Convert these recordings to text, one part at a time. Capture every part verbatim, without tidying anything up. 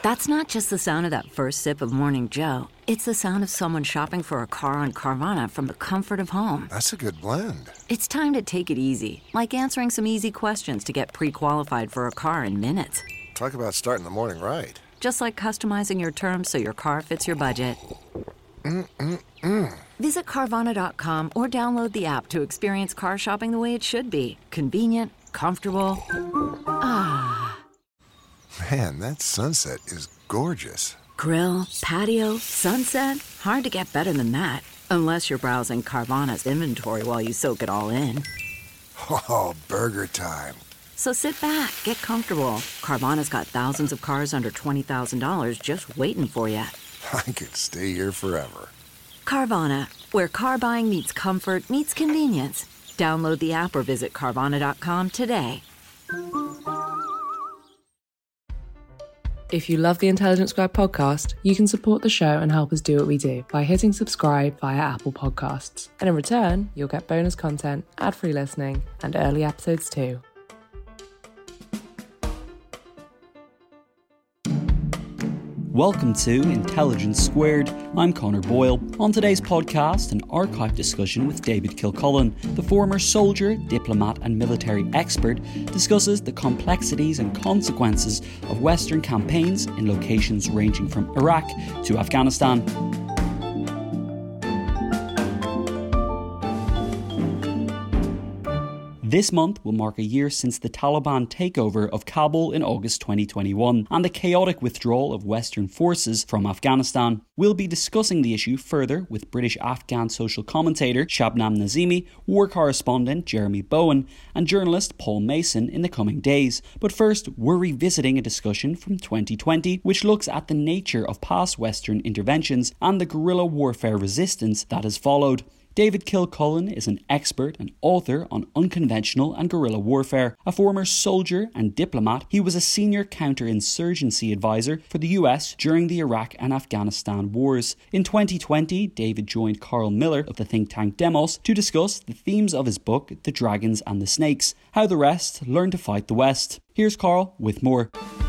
That's not just the sound of that first sip of Morning Joe. It's the sound of someone shopping for a car on Carvana from the comfort of home. That's a good blend. It's time to take it easy, like answering some easy questions to get pre-qualified for a car in minutes. Talk about starting the morning right. Just like customizing your terms so your car fits your budget. Mm-mm-mm. Visit Carvana dot com or download the app to experience car shopping the way it should be. Convenient, comfortable. Ah. Man, that sunset is gorgeous. Grill, patio, sunset. Hard to get better than that. Unless you're browsing Carvana's inventory while you soak it all in. Oh, burger time. So sit back, get comfortable. Carvana's got thousands of cars under twenty thousand dollars just waiting for you. I could stay here forever. Carvana, where car buying meets comfort meets convenience. Download the app or visit Carvana dot com today. If you love the Intelligence Squared podcast, you can support the show and help us do what we do by hitting subscribe via Apple Podcasts. And in return, you'll get bonus content, ad-free listening, and early episodes too. Welcome to Intelligence Squared. I'm Connor Boyle. On today's podcast, an archive discussion with David Kilcullen, the former soldier, diplomat and military expert, discusses the complexities and consequences of Western campaigns in locations ranging from Iraq to Afghanistan. This month will mark a year since the Taliban takeover of Kabul in August twenty twenty-one and the chaotic withdrawal of Western forces from Afghanistan. We'll be discussing the issue further with British Afghan social commentator Shabnam Nazimi, war correspondent Jeremy Bowen, and journalist Paul Mason in the coming days. But first, we're revisiting a discussion from twenty twenty, which looks at the nature of past Western interventions and the guerrilla warfare resistance that has followed. David Kilcullen is an expert and author on unconventional and guerrilla warfare. A former soldier and diplomat, he was a senior counterinsurgency advisor for the U S during the Iraq and Afghanistan wars. In twenty twenty, David joined Carl Miller of the think tank Demos to discuss the themes of his book, The Dragons and the Snakes, How the Rest Learned to Fight the West. Here's Carl with more.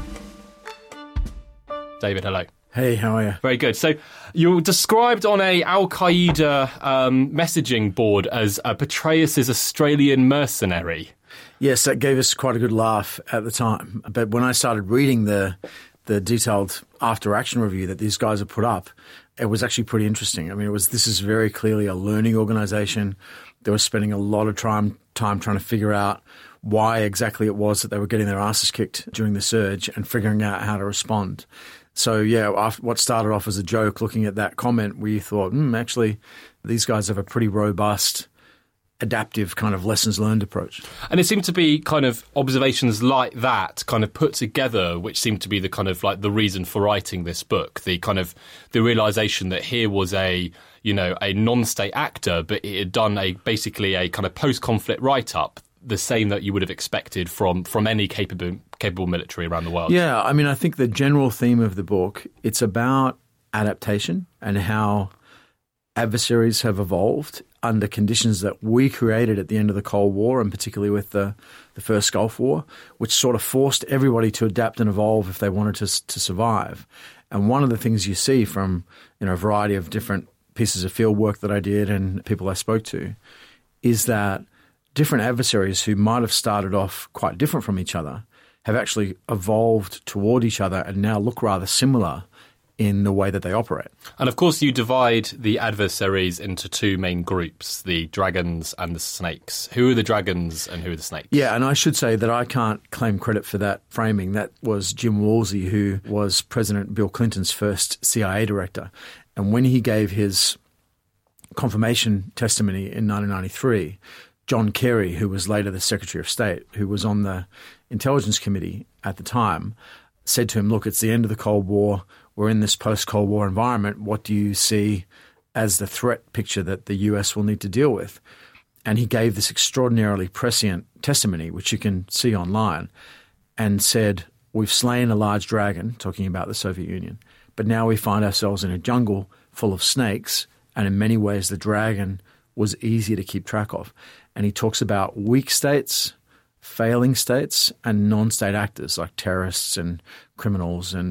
David, hello. Hey, how are you? Very good. So you're described on a Al-Qaeda um, messaging board as uh, Petraeus' Australian mercenary. Yes, that gave us quite a good laugh at the time. But when I started reading the the detailed after-action review that these guys have put up, it was actually pretty interesting. I mean, it was this is very clearly a learning organisation. They were spending a lot of time time trying to figure out why exactly it was that they were getting their asses kicked during the surge and figuring out how to respond. So, yeah, after what started off as a joke, looking at that comment, we thought, hmm, actually, these guys have a pretty robust, adaptive kind of lessons learned approach. And it seemed to be kind of observations like that kind of put together, which seemed to be the kind of like the reason for writing this book, the kind of the realization that here was a, you know, a non-state actor, but it had done a basically a kind of post-conflict write-up, the same that you would have expected from from any capable capable military around the world. Yeah, I mean, I think the general theme of the book, it's about adaptation and how adversaries have evolved under conditions that we created at the end of the Cold War, and particularly with the, the first Gulf War, which sort of forced everybody to adapt and evolve if they wanted to to survive. And one of the things you see from, you know, a variety of different pieces of field work that I did and people I spoke to is that different adversaries who might have started off quite different from each other have actually evolved toward each other and now look rather similar in the way that they operate. And of course, you divide the adversaries into two main groups, the dragons and the snakes. Who are the dragons and who are the snakes? Yeah, and I should say that I can't claim credit for that framing. That was Jim Woolsey, who was President Bill Clinton's first C I A director. And when he gave his confirmation testimony in nineteen ninety-three, John Kerry, who was later the Secretary of State, who was on the Intelligence Committee at the time, said to him, look, it's the end of the Cold War. We're in this post-Cold War environment. What do you see as the threat picture that the U S will need to deal with? And he gave this extraordinarily prescient testimony, which you can see online, and said, we've slain a large dragon, talking about the Soviet Union, but now we find ourselves in a jungle full of snakes, and in many ways the dragon was easy to keep track of. And he talks about weak states, failing states, and non-state actors like terrorists and criminals and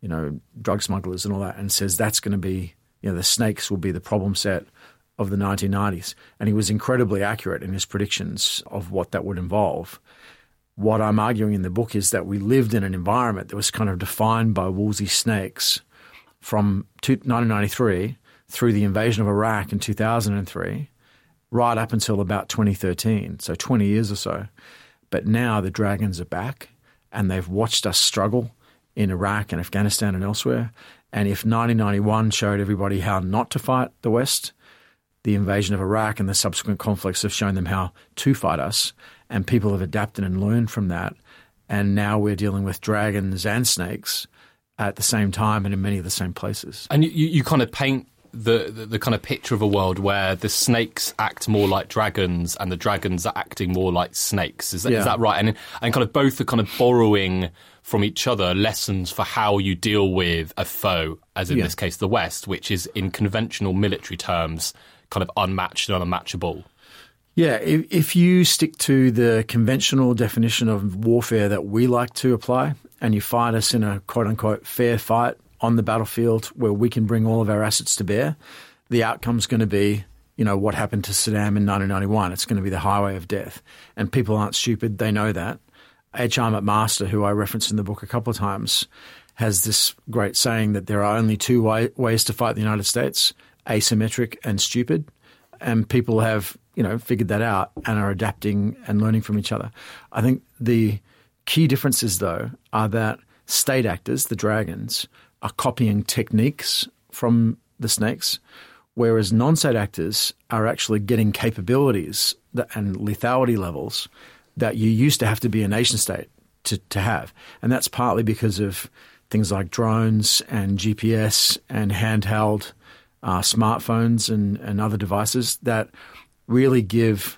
you know, drug smugglers and all that, and says that's going to be, you know, the snakes will be the problem set of the nineteen nineties. And he was incredibly accurate in his predictions of what that would involve. What I'm arguing in the book is that we lived in an environment that was kind of defined by Woolsey snakes from nineteen ninety-three through the invasion of Iraq in two thousand three, right up until about twenty thirteen, so twenty years or so. But now the dragons are back, and they've watched us struggle in Iraq and Afghanistan and elsewhere. And if nineteen ninety-one showed everybody how not to fight the West, the invasion of Iraq and the subsequent conflicts have shown them how to fight us, and people have adapted and learned from that. And now we're dealing with dragons and snakes at the same time and in many of the same places. And you, you kind of paint the, the the kind of picture of a world where the snakes act more like dragons and the dragons are acting more like snakes. Is that, Yeah. is that right? And and kind of both are kind of borrowing from each other lessons for how you deal with a foe, as in Yeah. this case the West, which is in conventional military terms kind of unmatched and unmatchable. Yeah, if, if you stick to the conventional definition of warfare that we like to apply, and you fight us in a quote-unquote fair fight on the battlefield where we can bring all of our assets to bear, the outcome's going to be, you know, what happened to Saddam in nineteen ninety-one. It's going to be the highway of death. And people aren't stupid. They know that. H R. McMaster, who I referenced in the book a couple of times, has this great saying that there are only two way, ways to fight the United States, asymmetric and stupid. And people have, you know, figured that out and are adapting and learning from each other. I think the key differences, though, are that state actors, the dragons, are copying techniques from the snakes, whereas non-state actors are actually getting capabilities that, and lethality levels that you used to have to be a nation state to, to have. And that's partly because of things like drones and G P S and handheld uh, smartphones and, and other devices that really give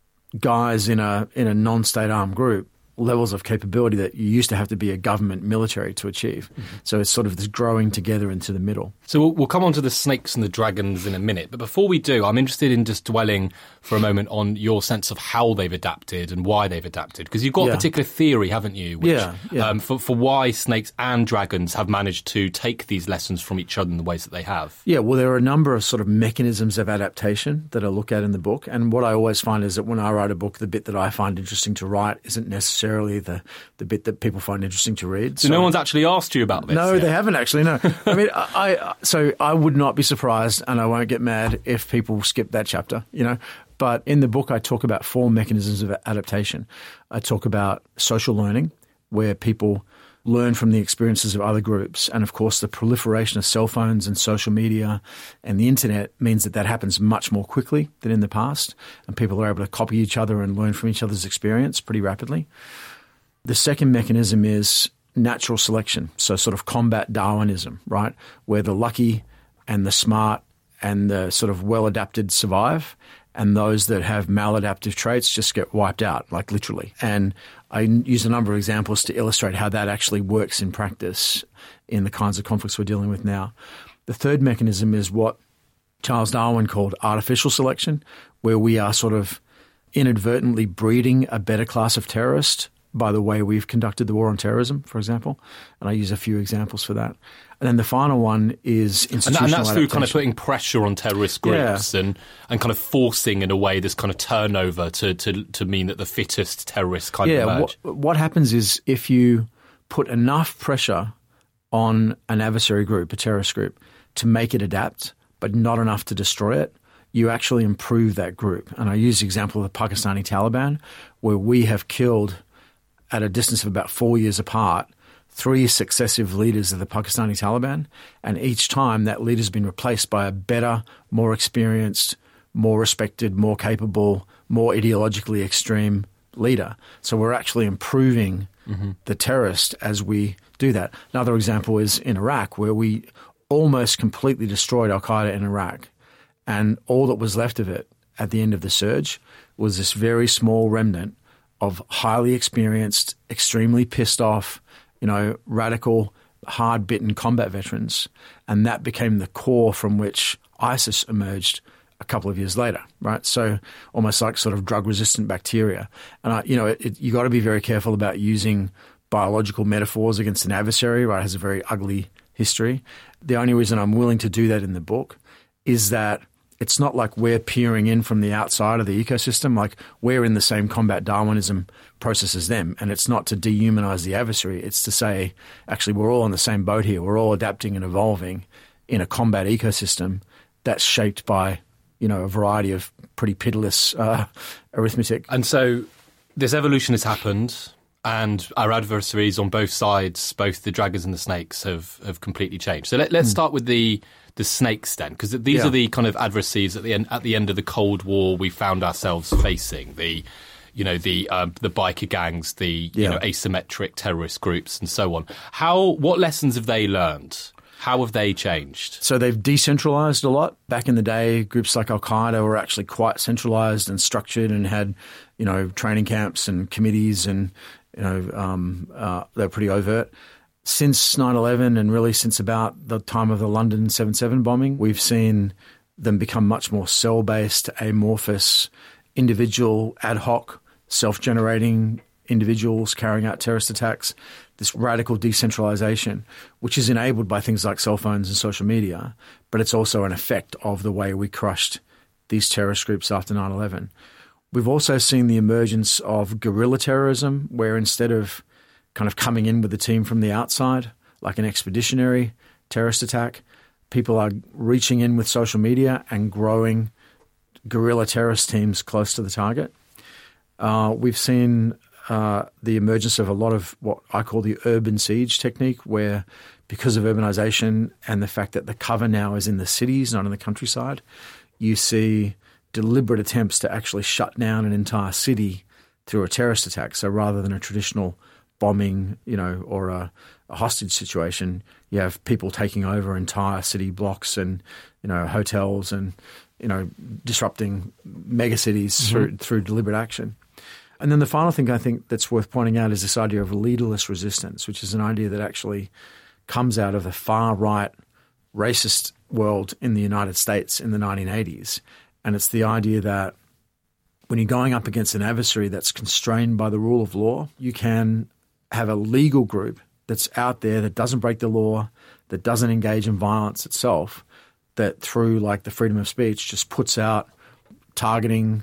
guys in a in a non-state armed group levels of capability that you used to have to be a government military to achieve. Mm-hmm. So it's sort of this growing together into the middle. So we'll, we'll come on to the snakes and the dragons in a minute. But before we do, I'm interested in just dwelling for a moment on your sense of how they've adapted and why they've adapted. Because you've got Yeah. a particular theory, haven't you? Which, Yeah, yeah. Um, for, for why snakes and dragons have managed to take these lessons from each other in the ways that they have. Yeah, well, there are a number of sort of mechanisms of adaptation that I look at in the book. And what I always find is that when I write a book, the bit that I find interesting to write isn't necessarily the, the bit that people find interesting to read. So, so no one's actually asked you about this? No, yet? they haven't actually, no. I mean, I, I so I would not be surprised, and I won't get mad if people skip that chapter, you know. But in the book, I talk about four mechanisms of adaptation. I talk about social learning, where people learn from the experiences of other groups. And of course, the proliferation of cell phones and social media and the internet means that that happens much more quickly than in the past. And people are able to copy each other and learn from each other's experience pretty rapidly. The second mechanism is natural selection, so sort of combat Darwinism, right, where the lucky and the smart and the sort of well-adapted survive, and those that have maladaptive traits just get wiped out, like literally. And I use a number of examples to illustrate how that actually works in practice in the kinds of conflicts we're dealing with now. The third mechanism is what Charles Darwin called artificial selection, where we are sort of inadvertently breeding a better class of terrorist by the way we've conducted the war on terrorism, for example. And I use a few examples for that. And then the final one is institutional And, that, and that's through adaptation. kind of putting pressure on terrorist groups Yeah. and, and kind of forcing, in a way, this kind of turnover to, to, to mean that the fittest terrorists kind yeah, of emerge. what, what happens is if you put enough pressure on an adversary group, a terrorist group, to make it adapt, but not enough to destroy it, you actually improve that group. And I use the example of the Pakistani Taliban, where we have killed, at a distance of about four years apart, three successive leaders of the Pakistani Taliban, and each time that leader's been replaced by a better, more experienced, more respected, more capable, more ideologically extreme leader. So we're actually improving mm-hmm. the terrorist as we do that. Another example is in Iraq, where we almost completely destroyed al-Qaeda in Iraq, and all that was left of it at the end of the surge was this very small remnant of highly experienced, extremely pissed off, you know, radical, hard-bitten combat veterans. And that became the core from which ISIS emerged a couple of years later, right? So almost like sort of drug-resistant bacteria. And, I, you know, it, it, you got to be very careful about using biological metaphors against an adversary, right? It has a very ugly history. The only reason I'm willing to do that in the book is that it's not like we're peering in from the outside of the ecosystem, like we're in the same combat Darwinism process as them. And it's not to dehumanize the adversary. It's to say, actually, we're all on the same boat here. We're all adapting and evolving in a combat ecosystem that's shaped by, you know, a variety of pretty pitiless uh, arithmetic. And so this evolution has happened, and our adversaries on both sides, both the dragons and the snakes, have, have completely changed. So let, let's mm. start with the the snakes then, because these yeah. are the kind of adversaries at the end at the end of the Cold War we found ourselves facing. The you know the um, the biker gangs, the yeah. you know asymmetric terrorist groups, and so on. How what lessons have they learned? How have they changed? So they've decentralized a lot. Back in the day, groups like Al-Qaeda were actually quite centralized and structured and had, you know, training camps and committees, and, you know, um, uh, they're pretty overt. Since nine eleven, and really since about the time of the London seven seven bombing, we've seen them become much more cell-based, amorphous, individual, ad hoc, self-generating individuals carrying out terrorist attacks. This radical decentralization, which is enabled by things like cell phones and social media, but it's also an effect of the way we crushed these terrorist groups after nine eleven. We've also seen the emergence of guerrilla terrorism, where instead of kind of coming in with the team from the outside, like an expeditionary terrorist attack, people are reaching in with social media and growing guerrilla terrorist teams close to the target. Uh, we've seen uh, the emergence of a lot of what I call the urban siege technique, where because of urbanization and the fact that the cover now is in the cities, not in the countryside, you see deliberate attempts to actually shut down an entire city through a terrorist attack. So rather than a traditional bombing, you know, or a, a hostage situation, you have people taking over entire city blocks and, you know, hotels and, you know, disrupting megacities mm-hmm. through through deliberate action. And then the final thing I think that's worth pointing out is this idea of leaderless resistance, which is an idea that actually comes out of the far-right racist world in the United States in the nineteen eighties. And it's the idea that when you're going up against an adversary that's constrained by the rule of law, you can have a legal group that's out there that doesn't break the law, that doesn't engage in violence itself, that through like the freedom of speech just puts out targeting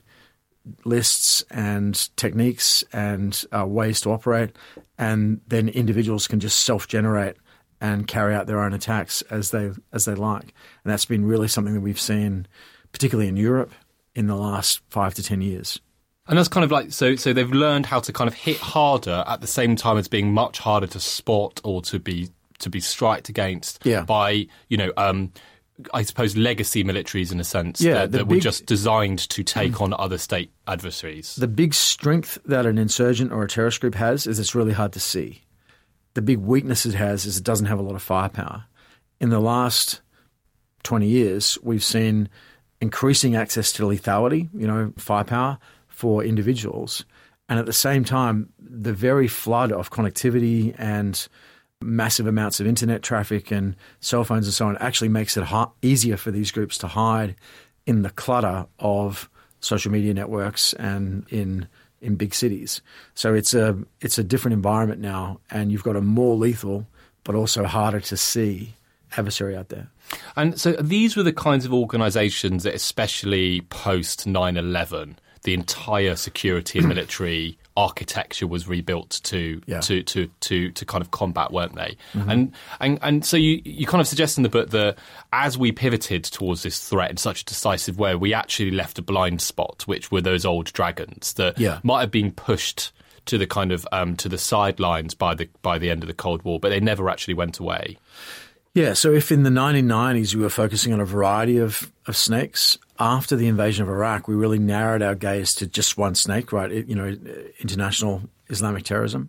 lists and techniques and uh, ways to operate, and then individuals can just self-generate and carry out their own attacks as they as they like. And that's been really something that we've seen, particularly in Europe, in the last five to ten years. And that's kind of like, so so they've learned how to kind of hit harder at the same time as being much harder to spot or to be to be striked against yeah. by, you know, um, I suppose legacy militaries in a sense yeah, that, that big, were just designed to take on other state adversaries. The big strength that an insurgent or a terrorist group has is it's really hard to see. The big weakness it has is it doesn't have a lot of firepower. In the last twenty years, we've seen increasing access to lethality, you know, firepower for individuals. And at the same time, the very flood of connectivity and massive amounts of internet traffic and cell phones and so on actually makes it ha- easier for these groups to hide in the clutter of social media networks and in in big cities. So it's a it's a different environment now, and you've got a more lethal but also harder to see adversary out there. And so these were the kinds of organisations that, especially post nine eleven, the entire security and military architecture was rebuilt to yeah. to, to to to kind of combat, weren't they? Mm-hmm. And and and so you you kind of suggest in the book that as we pivoted towards this threat in such a decisive way, we actually left a blind spot, which were those old dragons that yeah. might have been pushed to the kind of um, to the sidelines by the by the end of the Cold War, but they never actually went away. Yeah, so if in the nineteen nineties we were focusing on a variety of, of snakes, after the invasion of Iraq, we really narrowed our gaze to just one snake, right? It, you know, international Islamic terrorism.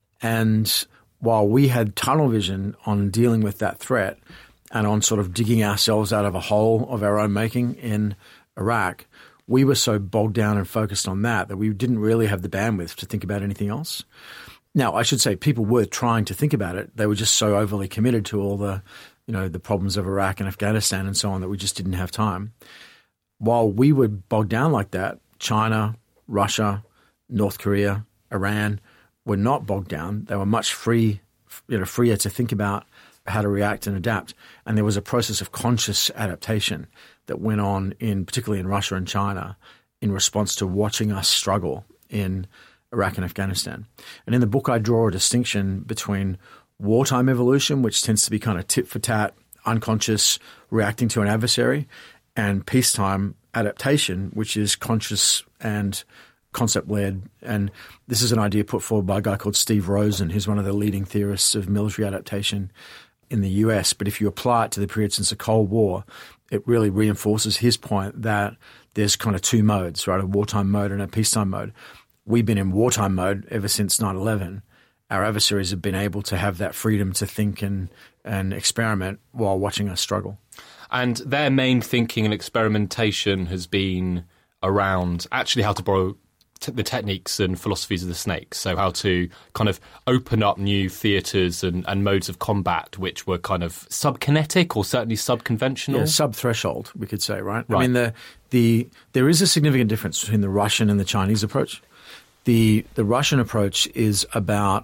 And while we had tunnel vision on dealing with that threat and on sort of digging ourselves out of a hole of our own making in Iraq, we were so bogged down and focused on that that we didn't really have the bandwidth to think about anything else. Now, I should say people were trying to think about it. They were just so overly committed to all the, you know, the problems of Iraq and Afghanistan and so on that we just didn't have time. While we were bogged down like that, China, Russia, North Korea, Iran were not bogged down. They were much free, you know, freer to think about how to react and adapt. And there was a process of conscious adaptation that went on in, particularly in Russia and China, in response to watching us struggle in Iraq and Afghanistan. And in the book, I draw a distinction between wartime evolution, which tends to be kind of tit for tat, unconscious, reacting to an adversary, and peacetime adaptation, which is conscious and concept-led. And this is an idea put forward by a guy called Steve Rosen, who's one of the leading theorists of military adaptation in the U S. But if you apply it to the period since the Cold War, it really reinforces his point that there's kind of two modes, right? A wartime mode and a peacetime mode. We've been in wartime mode ever since nine eleven. Our adversaries have been able to have that freedom to think and, and experiment while watching us struggle. And their main thinking and experimentation has been around actually how to borrow t- the techniques and philosophies of the snake. So how to kind of open up new theatres and, and modes of combat which were kind of subkinetic or certainly subconventional. Yeah, sub-threshold, we could say, right? right? I mean, the the there is a significant difference between the Russian and the Chinese approach. The the Russian approach is about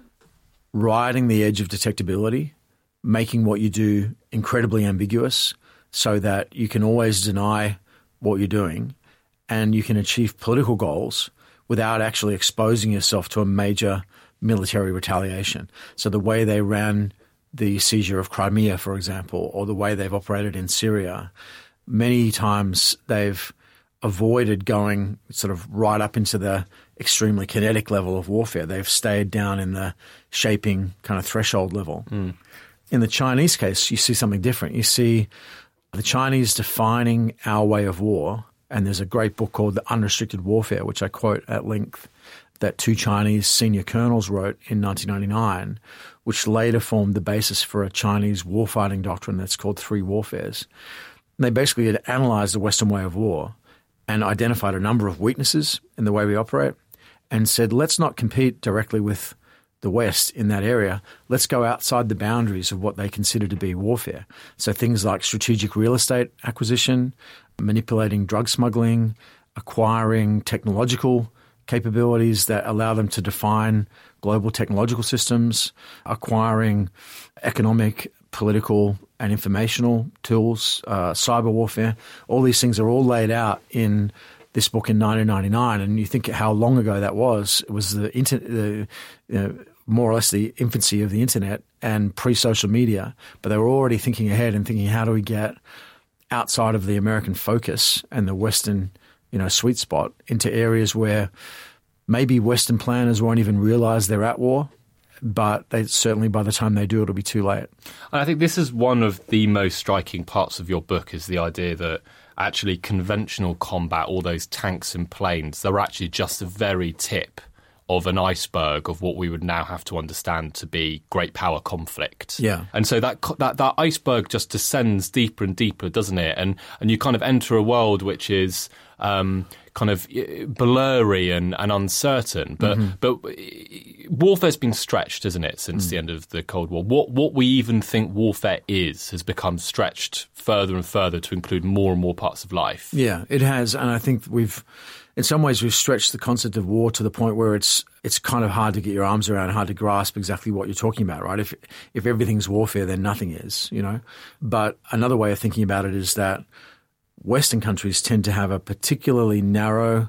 riding the edge of detectability, making what you do incredibly ambiguous so that you can always deny what you're doing and you can achieve political goals without actually exposing yourself to a major military retaliation. So the way they ran the seizure of Crimea, for example, or the way they've operated in Syria, many times they've avoided going sort of right up into the extremely kinetic level of warfare. They've stayed down in the shaping kind of threshold level. Mm. In the Chinese case, you see something different. You see the Chinese defining our way of war, and there's a great book called The Unrestricted Warfare, which I quote at length, that two Chinese senior colonels wrote in nineteen ninety-nine, which later formed the basis for a Chinese warfighting doctrine that's called Three Warfares. And they basically had analyzed the Western way of war and identified a number of weaknesses in the way we operate and said, let's not compete directly with the West in that area. Let's go outside the boundaries of what they consider to be warfare. So things like strategic real estate acquisition, manipulating drug smuggling, acquiring technological capabilities that allow them to define global technological systems, acquiring economic, political, and informational tools, uh, cyber warfare. All these things are all laid out in this book in nineteen ninety-nine, and you think how long ago that was. It was the internet, the, you know, more or less the infancy of the internet and pre-social media, but they were already thinking ahead and thinking, how do we get outside of the American focus and the Western, you know, sweet spot into areas where maybe Western planners won't even realize they're at war, but they certainly by the time they do, it'll be too late. And I think this is one of the most striking parts of your book, is the idea that actually conventional combat, all those tanks and planes, they're actually just the very tip of an iceberg of what we would now have to understand to be great power conflict. Yeah. And so that that that iceberg just descends deeper and deeper, doesn't it? And and you kind of enter a world which is um, kind of blurry and, and uncertain. But mm-hmm. but warfare's been stretched, isn't it, since mm. the end of the Cold War? What what we even think warfare is has become stretched further and further to include more and more parts of life. Yeah, it has. And I think we've, in some ways, we've stretched the concept of war to the point where it's it's kind of hard to get your arms around, hard to grasp exactly what you're talking about, right? If if everything's warfare, then nothing is, you know. But another way of thinking about it is that Western countries tend to have a particularly narrow,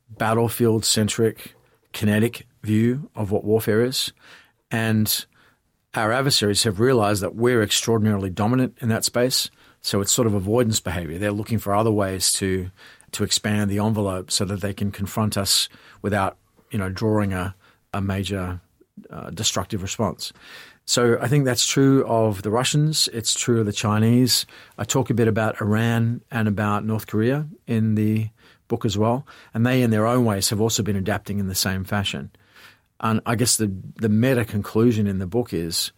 battlefield-centric, kinetic view of what warfare is. And our adversaries have realized that we're extraordinarily dominant in that space. So it's sort of avoidance behavior. They're looking for other ways to to expand the envelope so that they can confront us without, you know, drawing a, a major uh, destructive response. So I think that's true of the Russians. It's true of the Chinese. I talk a bit about Iran and about North Korea in the book as well. And they, in their own ways, have also been adapting in the same fashion. And I guess the, the meta conclusion in the book is,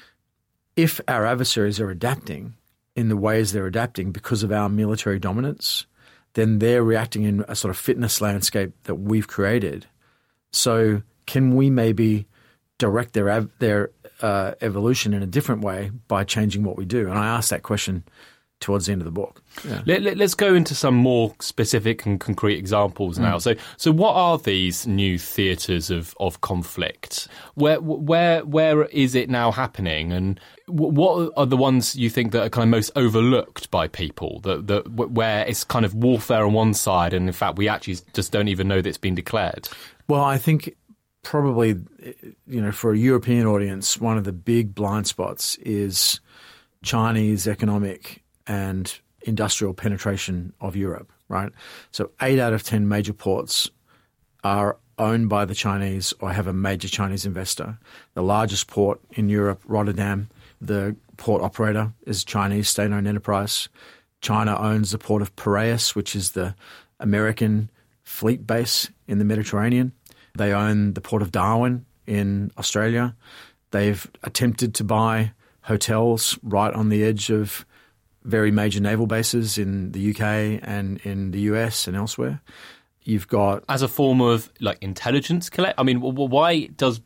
if our adversaries are adapting in the ways they're adapting because of our military dominance, then they're reacting in a sort of fitness landscape that we've created. So can we maybe direct their their uh, evolution in a different way by changing what we do? And I asked that question towards the end of the book. Yeah. Let, let, let's go into some more specific and concrete examples now. Mm. So, so what are these new theatres of, of conflict? Where, where, where is it now happening? And what are the ones you think that are kind of most overlooked by people? That, that where it's kind of warfare on one side, and in fact we actually just don't even know that it's been declared. Well, I think probably, you know, for a European audience, one of the big blind spots is Chinese economic and industrial penetration of Europe, right? So eight out of ten major ports are owned by the Chinese or have a major Chinese investor. The largest port in Europe, Rotterdam, the port operator is Chinese state-owned enterprise. China owns the port of Piraeus, which is the American fleet base in the Mediterranean. They own the port of Darwin in Australia. They've attempted to buy hotels right on the edge of very major naval bases in the U K and in the U S and elsewhere. You've got... As a form of, like, intelligence collect? I mean, why does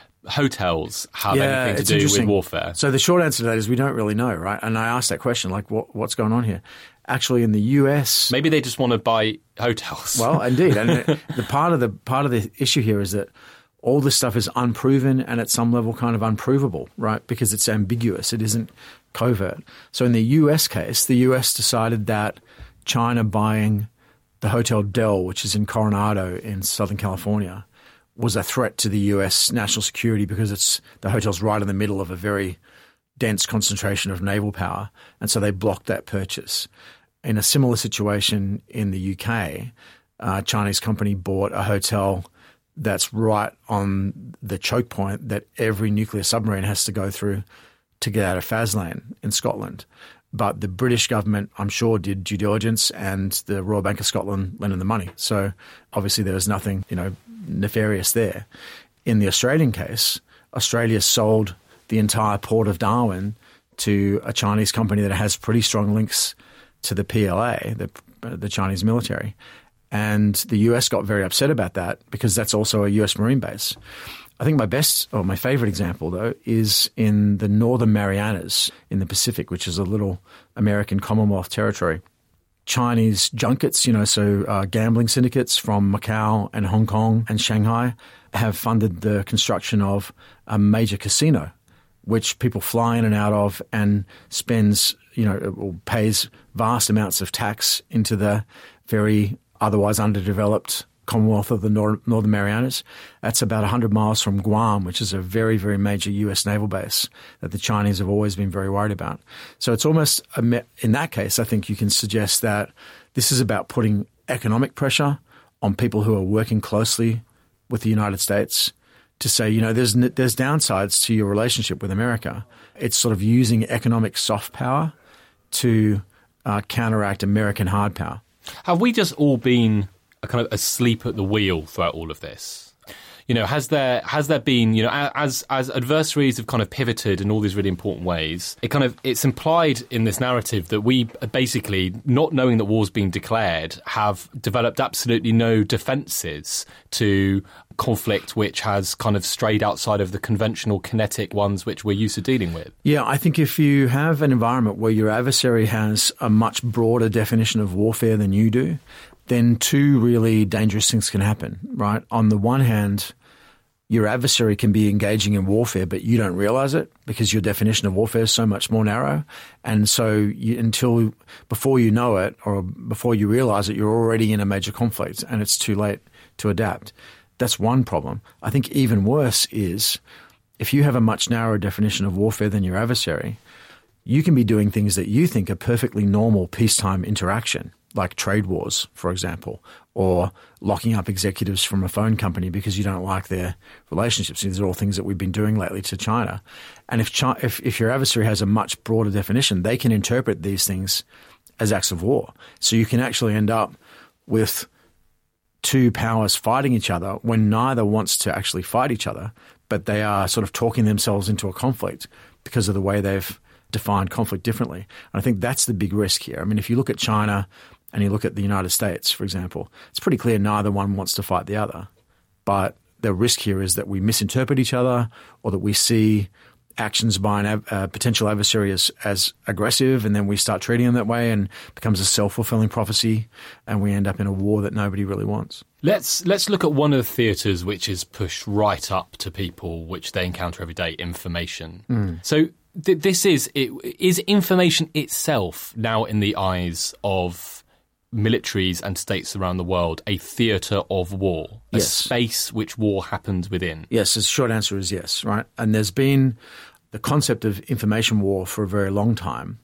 hotels have yeah, anything to do with warfare? So the short answer to that is we don't really know, right? And I asked that question, like, what, what's going on here? Actually, in the U S... Maybe they just want to buy hotels. Well, indeed. And the, the part of the part of the issue here is that all this stuff is unproven and at some level kind of unprovable, right? Because it's ambiguous. It isn't covert. So in the U S case, the U S decided that China buying the Hotel Del, which is in Coronado in Southern California, was a threat to the U S national security because it's the hotel's right in the middle of a very dense concentration of naval power. And so they blocked that purchase. In a similar situation in the U K, a Chinese company bought a hotel that's right on the choke point that every nuclear submarine has to go through to get out of Faslane in Scotland. But the British government, I'm sure, did due diligence, and the Royal Bank of Scotland lent them the money. So obviously there was nothing, you know, nefarious there. In the Australian case, Australia sold the entire port of Darwin to a Chinese company that has pretty strong links to the P L A, the, the Chinese military. And the U S got very upset about that because that's also a U S Marine base. I think my best, or my favorite example, though, is in the Northern Marianas in the Pacific, which is a little American Commonwealth territory. Chinese junkets, you know, so uh, gambling syndicates from Macau and Hong Kong and Shanghai have funded the construction of a major casino, which people fly in and out of and spends, you know, or pays vast amounts of tax into the very otherwise underdeveloped Commonwealth of the Nor- Northern Marianas. That's about one hundred miles from Guam, which is a very, very major U S naval base that the Chinese have always been very worried about. So it's almost, a me- in that case, I think you can suggest that this is about putting economic pressure on people who are working closely with the United States to say, you know, there's there's downsides to your relationship with America. It's sort of using economic soft power to uh, counteract American hard power. Have we just all been a kind of asleep at the wheel throughout all of this? You know, has there has there been, you know, as as adversaries have kind of pivoted in all these really important ways, it kind of it's implied in this narrative that we basically, not knowing that war's been declared, have developed absolutely no defences to conflict which has kind of strayed outside of the conventional kinetic ones which we're used to dealing with. Yeah, I think if you have an environment where your adversary has a much broader definition of warfare than you do, then two really dangerous things can happen, right? On the one hand, your adversary can be engaging in warfare, but you don't realize it because your definition of warfare is so much more narrow. And so you, until before you know it or before you realize it, you're already in a major conflict and it's too late to adapt. That's one problem. I think even worse is if you have a much narrower definition of warfare than your adversary, you can be doing things that you think are perfectly normal peacetime interaction, like trade wars, for example, or locking up executives from a phone company because you don't like their relationships. These are all things that we've been doing lately to China. And if, China, if, if your adversary has a much broader definition, they can interpret these things as acts of war. So you can actually end up with two powers fighting each other when neither wants to actually fight each other, but they are sort of talking themselves into a conflict because of the way they've defined conflict differently. And I think that's the big risk here. I mean, if you look at China and you look at the United States, for example, it's pretty clear neither one wants to fight the other. But the risk here is that we misinterpret each other or that we see actions by an av- uh, potential adversary as, as aggressive, and then we start treating them that way, and it becomes a self-fulfilling prophecy, and we end up in a war that nobody really wants. Let's let's look at one of the theatres which is pushed right up to people, which they encounter every day: information. Mm. So th- this is it, is information itself now, in the eyes of militaries and states around the world, a theatre of war, a yes. space which war happens within? Yes, the short answer is yes, right? And there's been the concept of information war for a very long time.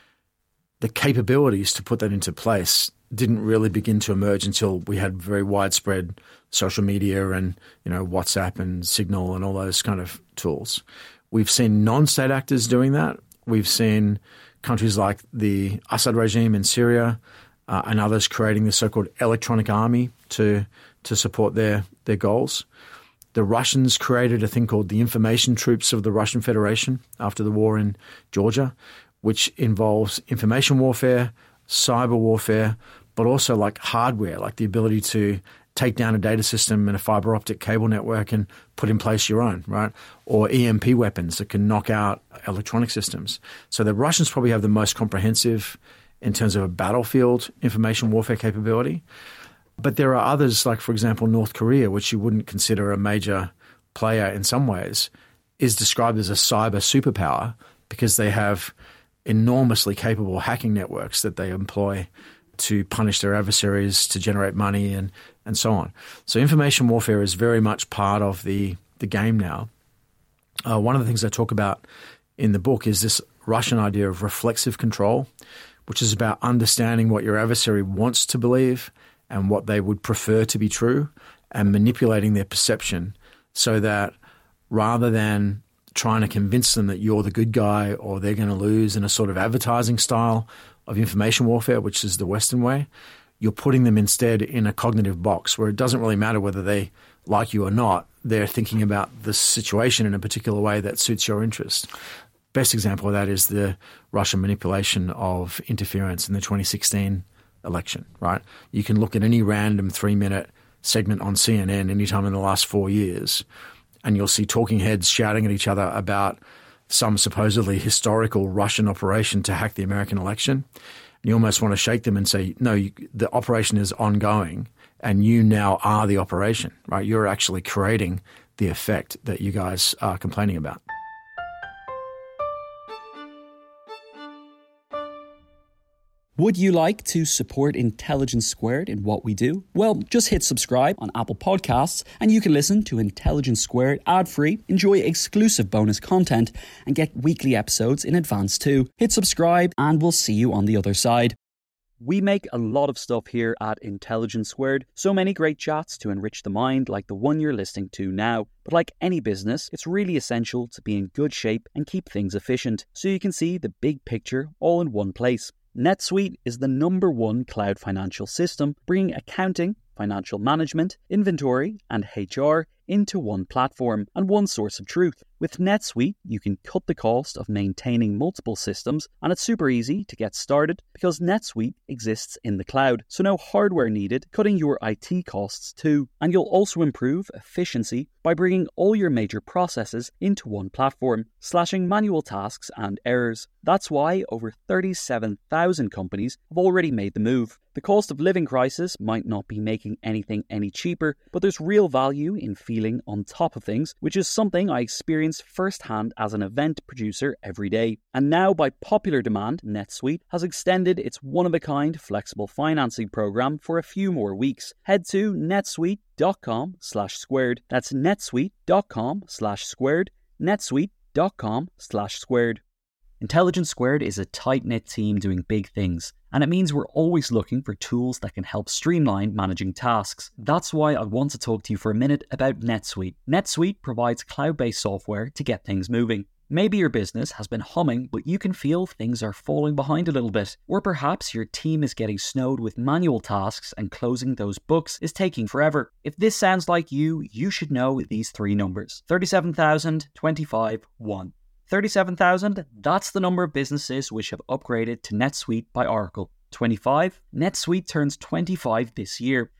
The capabilities to put that into place didn't really begin to emerge until we had very widespread social media and, you know, WhatsApp and Signal and all those kind of tools. We've seen non-state actors doing that. We've seen countries like the Assad regime in Syria uh, and others creating the so-called electronic army to to support their, their goals. The Russians created a thing called the Information Troops of the Russian Federation after the war in Georgia, which involves information warfare, cyber warfare, but also like hardware, like the ability to take down a data system and a fiber optic cable network and put in place your own, right? Or E M P weapons that can knock out electronic systems. So the Russians probably have the most comprehensive in terms of a battlefield information warfare capability. But there are others, like, for example, North Korea, which you wouldn't consider a major player in some ways, is described as a cyber superpower because they have enormously capable hacking networks that they employ to punish their adversaries, to generate money, and, and so on. So information warfare is very much part of the, the game now. Uh, one of the things I talk about in the book is this Russian idea of reflexive control, which is about understanding what your adversary wants to believe and what they would prefer to be true, and manipulating their perception so that rather than trying to convince them that you're the good guy or they're going to lose in a sort of advertising style of information warfare, which is the Western way, you're putting them instead in a cognitive box where it doesn't really matter whether they like you or not. They're thinking about the situation in a particular way that suits your interest. Best example of that is the Russian manipulation of interference in the twenty sixteen election, right? You can look at any random three-minute segment on C N N anytime in the last four years, and you'll see talking heads shouting at each other about some supposedly historical Russian operation to hack the American election. You almost want to shake them and say, no, you, the operation is ongoing, and you now are the operation, right? You're actually creating the effect that you guys are complaining about. Would you like to support Intelligence Squared in what we do? Well, just hit subscribe on Apple Podcasts and you can listen to Intelligence Squared ad-free, enjoy exclusive bonus content, and get weekly episodes in advance too. Hit subscribe and we'll see you on the other side. We make a lot of stuff here at Intelligence Squared, so many great chats to enrich the mind like the one you're listening to now. But like any business, it's really essential to be in good shape and keep things efficient, so you can see the big picture all in one place. NetSuite is the number one cloud financial system, bringing accounting, financial management, inventory, and H R into one platform and one source of truth. With NetSuite, you can cut the cost of maintaining multiple systems, and it's super easy to get started because NetSuite exists in the cloud, so no hardware needed, cutting your I T costs too. And you'll also improve efficiency by bringing all your major processes into one platform, slashing manual tasks and errors. That's why over thirty-seven thousand companies have already made the move. The cost of living crisis might not be making anything any cheaper, but there's real value in feeling on top of things, which is something I experience firsthand as an event producer every day. And now, by popular demand, NetSuite has extended its one-of-a-kind flexible financing program for a few more weeks. Head to netsuite.com slash squared. That's netsuite.com slash squared. netsuite.com slash squared. Intelligence Squared is a tight-knit team doing big things, and it means we're always looking for tools that can help streamline managing tasks. That's why I want to talk to you for a minute about NetSuite. NetSuite provides cloud-based software to get things moving. Maybe your business has been humming, but you can feel things are falling behind a little bit. Or perhaps your team is getting snowed with manual tasks and closing those books is taking forever. If this sounds like you, you should know these three numbers. thirty-seven thousand, twenty-five, one. thirty-seven thousand, that's the number of businesses which have upgraded to NetSuite by Oracle. twenty-five, NetSuite turns twenty-five this year.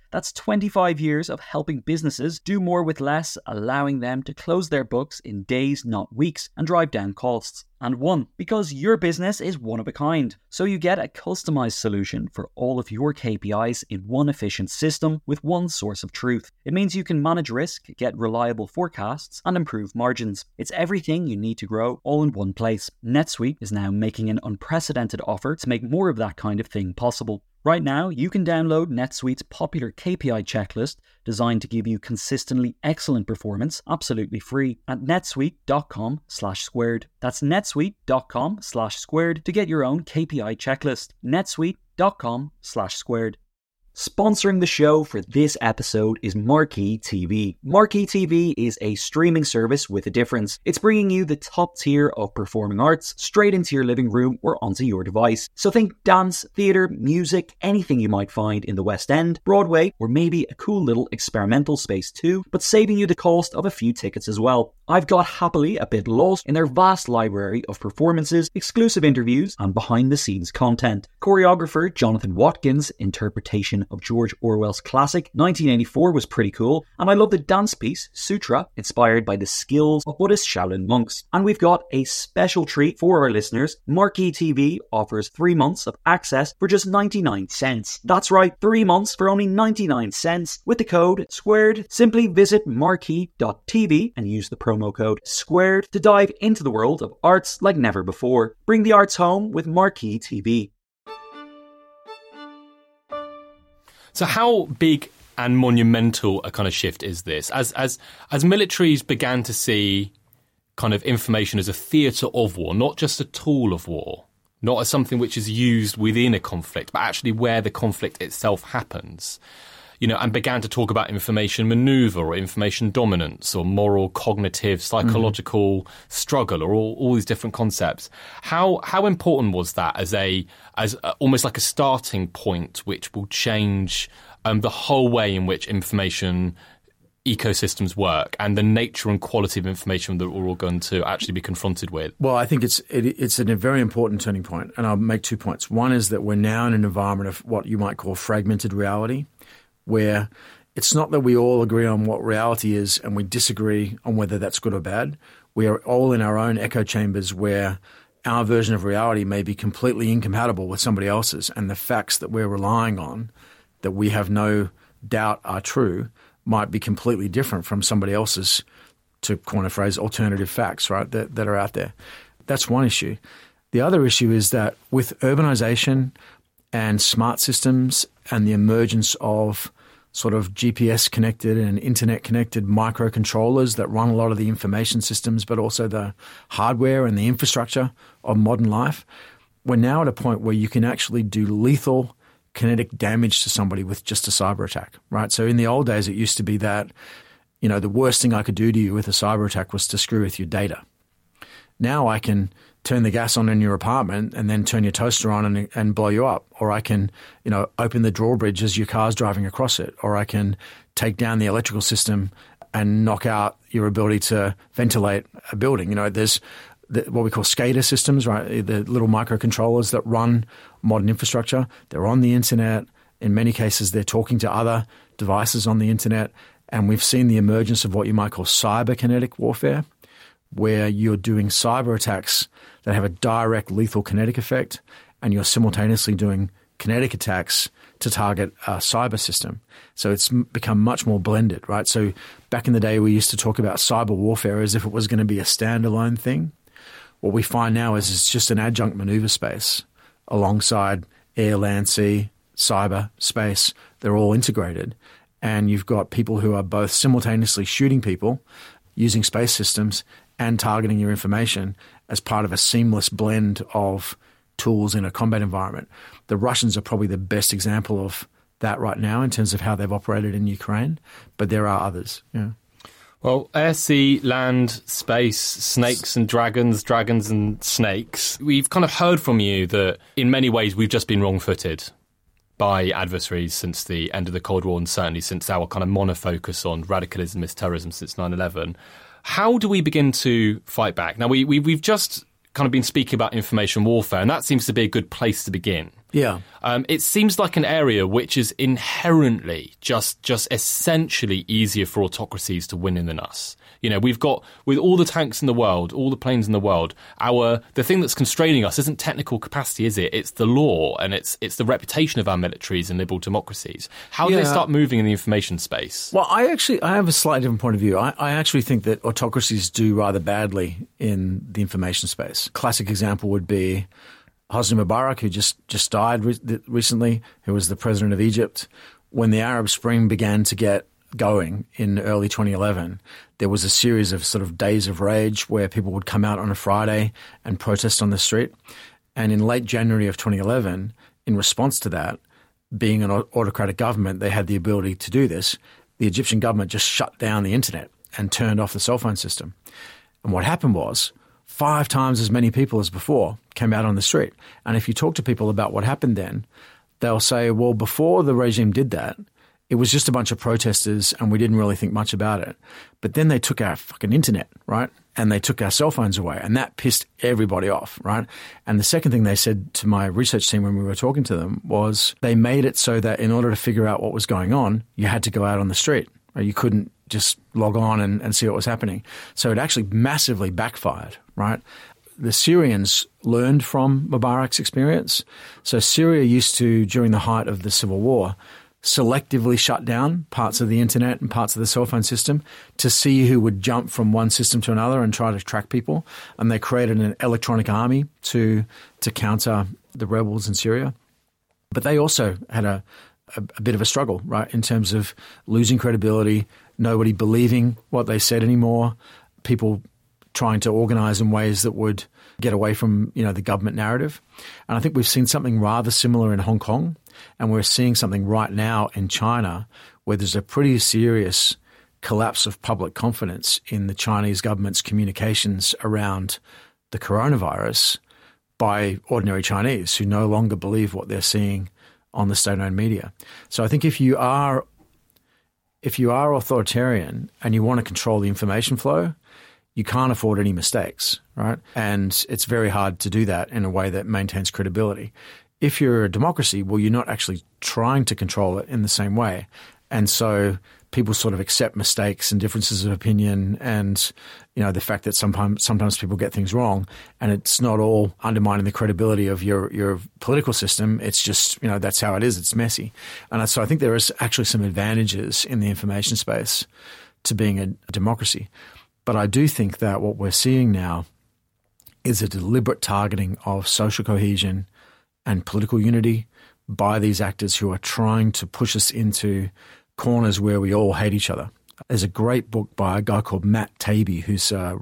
That's twenty-five years of helping businesses do more with less, allowing them to close their books in days, not weeks, and drive down costs. And one, because your business is one of a kind. So you get a customized solution for all of your K P Is in one efficient system with one source of truth. It means you can manage risk, get reliable forecasts, and improve margins. It's everything you need to grow all in one place. NetSuite is now making an unprecedented offer to make more of that kind of thing possible. Right now, you can download NetSuite's popular K P I checklist designed to give you consistently excellent performance absolutely free at netsuite.com slash squared. That's netsuite.com slash squared to get your own K P I checklist. netsuite.com slash squared. Sponsoring the show for this episode is Marquee T V. Marquee T V is a streaming service with a difference. It's bringing you the top tier of performing arts straight into your living room or onto your device. So think dance, theatre, music, anything you might find in the West End, Broadway, or maybe a cool little experimental space too, but saving you the cost of a few tickets as well. I've got happily a bit lost in their vast library of performances, exclusive interviews, and behind-the-scenes content. Choreographer Jonathan Watkins' interpretation of George Orwell's classic nineteen eighty-four was pretty cool, and I love the dance piece Sutra, inspired by the skills of Buddhist Shaolin monks. And we've got a special treat for our listeners. Marquee T V offers three months of access for just ninety-nine cents. That's right, three months for only ninety-nine cents with the code SQUARED. Simply visit marquee dot t v and use the promo code SQUARED to dive into the world of arts like never before. Bring the arts home with Marquee T V. So how big and monumental a kind of shift is this? As as as militaries began to see kind of information as a theatre of war, not just a tool of war, not as something which is used within a conflict, but actually where the conflict itself happens, you know, and began to talk about information maneuver or information dominance or moral, cognitive, psychological mm-hmm. struggle, or all, all these different concepts. How how important was that as a as a, almost like a starting point, which will change um, the whole way in which information ecosystems work and the nature and quality of information that we're all going to actually be confronted with? Well, I think it's it, it's a very important turning point, and I'll make two points. One is that we're now in an environment of what you might call fragmented reality, where it's not that we all agree on what reality is and we disagree on whether that's good or bad. We are all in our own echo chambers where our version of reality may be completely incompatible with somebody else's, and the facts that we're relying on, that we have no doubt are true, might be completely different from somebody else's, to coin a phrase, alternative facts, right, that, that are out there. That's one issue. The other issue is that with urbanization and smart systems and the emergence of sort of G P S-connected and internet-connected microcontrollers that run a lot of the information systems, but also the hardware and the infrastructure of modern life, we're now at a point where you can actually do lethal kinetic damage to somebody with just a cyber attack, right? So in the old days, it used to be that, you know, the worst thing I could do to you with a cyber attack was to screw with your data. Now I can turn the gas on in your apartment and then turn your toaster on and, and blow you up. Or I can, you know, open the drawbridge as your car's driving across it. Or I can take down the electrical system and knock out your ability to ventilate a building. You know, there's the, what we call SCADA systems, right? The little microcontrollers that run modern infrastructure. They're on the internet. In many cases, they're talking to other devices on the internet. And we've seen the emergence of what you might call cyber kinetic warfare, where you're doing cyber attacks that have a direct lethal kinetic effect, and you're simultaneously doing kinetic attacks to target a cyber system. So it's become much more blended, right? So back in the day, we used to talk about cyber warfare as if it was going to be a standalone thing. What we find now is it's just an adjunct maneuver space alongside air, land, sea, cyber, space. They're all integrated. And you've got people who are both simultaneously shooting people using space systems and targeting your information as part of a seamless blend of tools in a combat environment. The Russians are probably the best example of that right now in terms of how they've operated in Ukraine, but there are others. Yeah. Well, air, sea, land, space, snakes and dragons, dragons and snakes. We've kind of heard from you that in many ways we've just been wrong-footed by adversaries since the end of the Cold War, and certainly since our kind of monofocus on radicalism as terrorism since nine eleven. How do we begin to fight back? Now, we, we, we've just kind of been speaking about information warfare, and that seems to be a good place to begin. Yeah. Um, it seems like an area which is inherently just just essentially easier for autocracies to win in than us. You know, we've got, with all the tanks in the world, all the planes in the world, our the thing that's constraining us isn't technical capacity, is it? It's the law, and it's it's the reputation of our militaries and liberal democracies. How do Yeah. they start moving in the information space? Well, I actually I have a slightly different point of view. I, I actually think that autocracies do rather badly in the information space. Classic example would be Hosni Mubarak, who just, just died re- recently, who was the president of Egypt. When the Arab Spring began to get going in early twenty eleven, there was a series of sort of days of rage where people would come out on a Friday and protest on the street. And in late January of twenty eleven, in response to that, being an autocratic government, they had the ability to do this. The Egyptian government just shut down the internet and turned off the cell phone system. And what happened was five times as many people as before came out on the street. And if you talk to people about what happened then, they'll say, well, before the regime did that, it was just a bunch of protesters and we didn't really think much about it. But then they took our fucking internet, right? And they took our cell phones away, and that pissed everybody off, right? And the second thing they said to my research team when we were talking to them was they made it so that in order to figure out what was going on, you had to go out on the street, right? You couldn't just log on and, and see what was happening. So it actually massively backfired, right? The Syrians learned from Mubarak's experience. So Syria used to, during the height of the civil war, selectively shut down parts of the internet and parts of the cell phone system to see who would jump from one system to another and try to track people. And they created an electronic army to to counter the rebels in Syria. But they also had a, a, a bit of a struggle, right, in terms of losing credibility, nobody believing what they said anymore, people trying to organize in ways that would get away from, you know, the government narrative. And I think we've seen something rather similar in Hong Kong, and we're seeing something right now in China where there's a pretty serious collapse of public confidence in the Chinese government's communications around the coronavirus by ordinary Chinese who no longer believe what they're seeing on the state-owned media. So I think if you are if you are authoritarian and you want to control the information flow, you can't afford any mistakes, right? And it's very hard to do that in a way that maintains credibility. If you're a democracy, well, you're not actually trying to control it in the same way. And so people sort of accept mistakes and differences of opinion and, you know, the fact that sometimes sometimes people get things wrong, and it's not all undermining the credibility of your, your political system. It's just, you know, that's how it is. It's messy. And so I think there is actually some advantages in the information space to being a, a democracy. But I do think that what we're seeing now is a deliberate targeting of social cohesion and political unity by these actors who are trying to push us into corners where we all hate each other. There's a great book by a guy called Matt Taibbi, who's a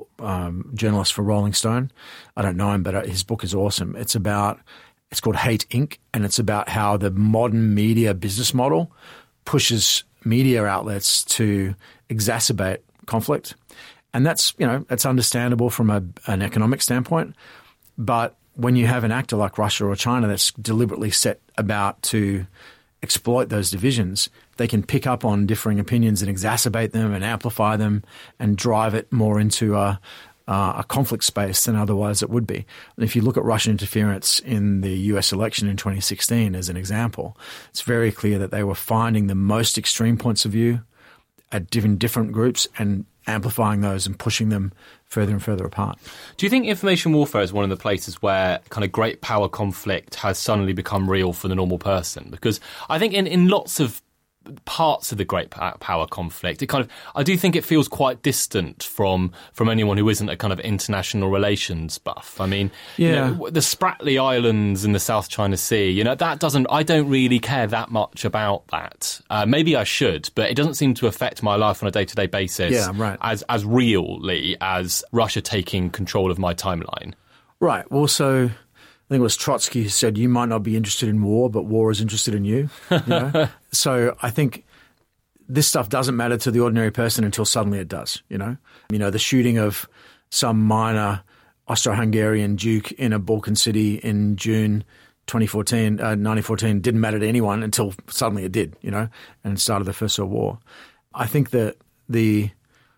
um, journalist for Rolling Stone. I don't know him, but his book is awesome. It's about, it's called Hate Incorporated, and it's about how the modern media business model pushes media outlets to exacerbate conflict. And that's, you know, that's understandable from a, an economic standpoint. But when you have an actor like Russia or China that's deliberately set about to exploit those divisions, they can pick up on differing opinions and exacerbate them and amplify them and drive it more into a, uh, a conflict space than otherwise it would be. And if you look at Russian interference in the U S election in twenty sixteen as an example, it's very clear that they were finding the most extreme points of view at different, different groups and amplifying those and pushing them further and further apart. Do you think information warfare is one of the places where kind of great power conflict has suddenly become real for the normal person? Because I think in, in lots of parts of the great power conflict, it kind of, I do think it feels quite distant from from anyone who isn't a kind of international relations buff. I mean, yeah. you know, the Spratly Islands in the South China Sea, you know, that doesn't, I don't really care that much about that. Uh, maybe I should, but it doesn't seem to affect my life on a day-to-day basis yeah, right. as, as really as Russia taking control of my timeline. Right. Well, so I think it was Trotsky who said, you might not be interested in war, but war is interested in you. you know? So I think this stuff doesn't matter to the ordinary person until suddenly it does, you know. You know, the shooting of some minor Austro-Hungarian duke in a Balkan city in June twenty fourteen, uh, nineteen fourteen didn't matter to anyone until suddenly it did, you know, and started the First World War. I think that the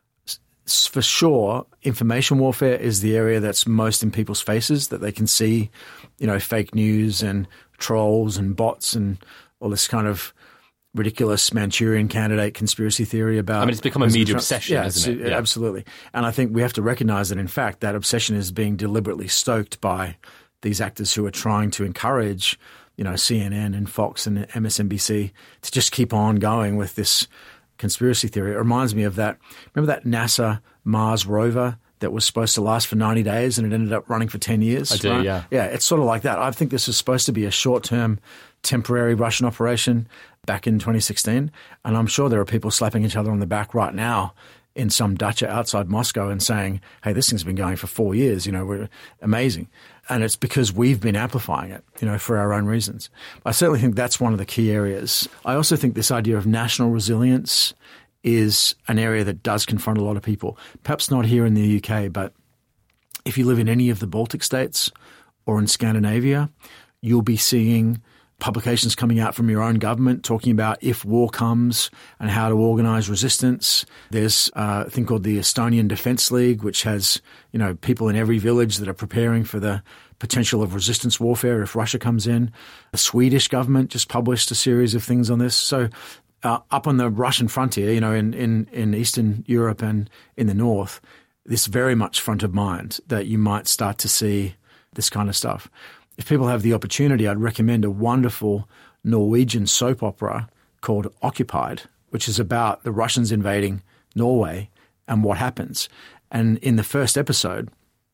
for sure, information warfare is the area that's most in people's faces, that they can see, you know, fake news and trolls and bots and all this kind of ridiculous Manchurian Candidate conspiracy theory about... I mean, it's become a media obsession, yeah, isn't it? Yeah, absolutely. And I think we have to recognize that, in fact, that obsession is being deliberately stoked by these actors who are trying to encourage, you know, C N N and Fox and M S N B C to just keep on going with this conspiracy theory. It reminds me of that. Remember that NASA Mars rover that was supposed to last for ninety days and it ended up running for ten years? I do, right? yeah. Yeah, it's sort of like that. I think this is supposed to be a short-term, temporary Russian operation back in twenty sixteen. And I'm sure there are people slapping each other on the back right now in some dacha outside Moscow and saying, hey, this thing's been going for four years, you know, we're amazing. And it's because we've been amplifying it, you know, for our own reasons. I certainly think that's one of the key areas. I also think this idea of national resilience is an area that does confront a lot of people. Perhaps not here in the U K, but if you live in any of the Baltic states or in Scandinavia, you'll be seeing publications coming out from your own government talking about if war comes and how to organize resistance. There's uh, a thing called the Estonian Defense League, which has, you know, people in every village that are preparing for the potential of resistance warfare if Russia comes in. The Swedish government just published a series of things on this. So uh, up on the Russian frontier, you know, in, in, in Eastern Europe and in the north, this very much front of mind that you might start to see this kind of stuff. If people have the opportunity, I'd recommend a wonderful Norwegian soap opera called Occupied, which is about the Russians invading Norway and what happens. And in the first episode,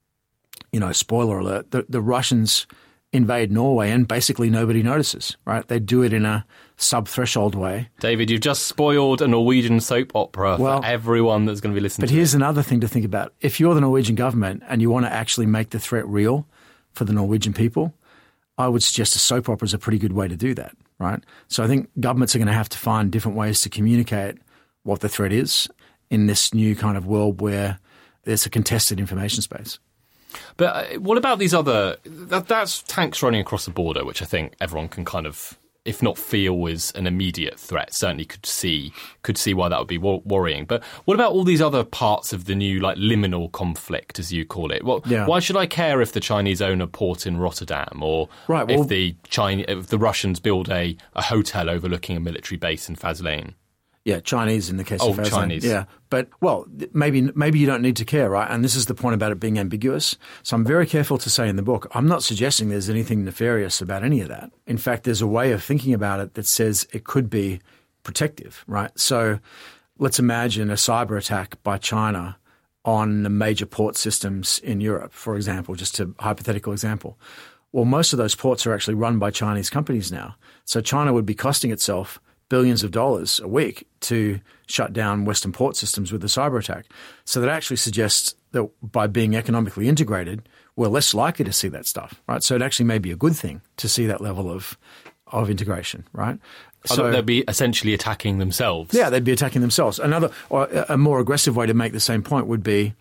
you know, spoiler alert, the, the Russians invade Norway and basically nobody notices, right? They do it in a sub-threshold way. David, you've just spoiled a Norwegian soap opera well, for everyone that's going to be listening but to it. But here's another thing to think about. If you're the Norwegian government and you want to actually make the threat real for the Norwegian people, I would suggest a soap opera is a pretty good way to do that, right? So I think governments are going to have to find different ways to communicate what the threat is in this new kind of world where there's a contested information space. But uh, what about these other... That, that's tanks running across the border, which I think everyone can kind of, if not feel is an immediate threat, certainly could see could see why that would be wor- worrying. But what about all these other parts of the new, like, liminal conflict, as you call it? Well, yeah. Why should I care if the Chinese own a port in Rotterdam, or right, well, if the China, if the Russians build a, a hotel overlooking a military base in Faslane? Yeah, Chinese in the case oh, of Faslane. Chinese. Yeah, but, well, maybe maybe you don't need to care, right? And this is the point about it being ambiguous. So I'm very careful to say in the book, I'm not suggesting there's anything nefarious about any of that. In fact, there's a way of thinking about it that says it could be protective, right? So let's imagine a cyber attack by China on the major port systems in Europe, for example, just a hypothetical example. Well, most of those ports are actually run by Chinese companies now. So China would be costing itself billions of dollars a week to shut down Western port systems with a cyber attack. So that actually suggests that by being economically integrated, we're less likely to see that stuff, right? So it actually may be a good thing to see that level of of integration, right? I so they'd be essentially attacking themselves. Yeah, they'd be attacking themselves. Another, or a more aggressive way to make the same point would be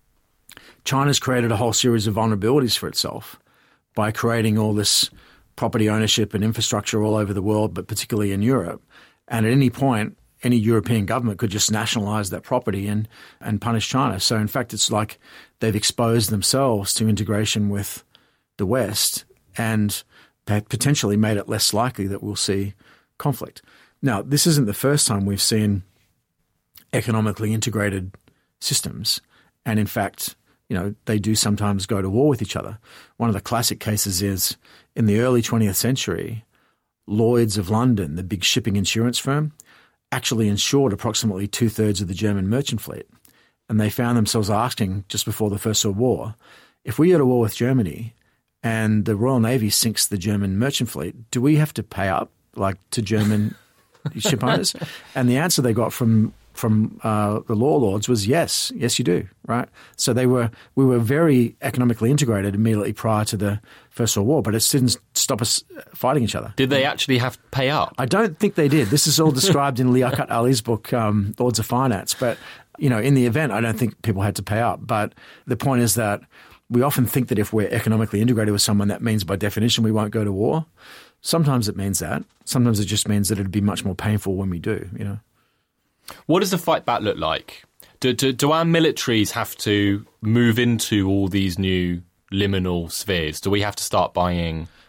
China's created a whole series of vulnerabilities for itself by creating all this property ownership and infrastructure all over the world, but particularly in Europe. And at any point, any European government could just nationalize that property and, and punish China. So in fact, it's like they've exposed themselves to integration with the West and potentially made it less likely that we'll see conflict. Now, this isn't the first time we've seen economically integrated systems. And in fact, you know, they do sometimes go to war with each other. One of the classic cases is in the early twentieth century, Lloyd's of London, the big shipping insurance firm, actually insured approximately two-thirds of the German merchant fleet. And they found themselves asking, just before the First World War, if we go to war with Germany and the Royal Navy sinks the German merchant fleet, do we have to pay up, like, to German ship owners? And the answer they got from from uh, the law lords was yes, yes you do, right? So they were we were very economically integrated immediately prior to the First World War, but it didn't stop us fighting each other. Did they actually have to pay up? I don't think they did. This is all described in Liaquat Ali's book, um, Lords of Finance. But, you know, in the event, I don't think people had to pay up. But the point is that we often think that if we're economically integrated with someone, that means by definition we won't go to war. Sometimes it means that. Sometimes it just means that it'd be much more painful when we do, you know. What does the fight back look like? Do, do, do our militaries have to move into all these new liminal spheres? Do we have to start buying